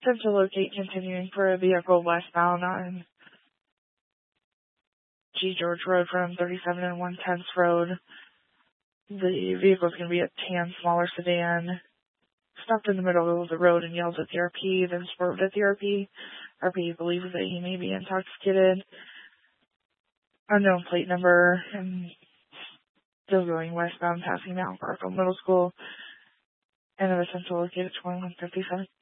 Attempt to locate continuing for a vehicle westbound on G. George Road from 37 and 1/10 Road. The vehicle is going to be a tan, smaller sedan. Stopped in the middle of the road and yelled at the RP, then swerved at the RP. RP believes that he may be intoxicated. Unknown plate number, and still going westbound, passing Mount Garfield Middle School. And the attempt to locate at 2157.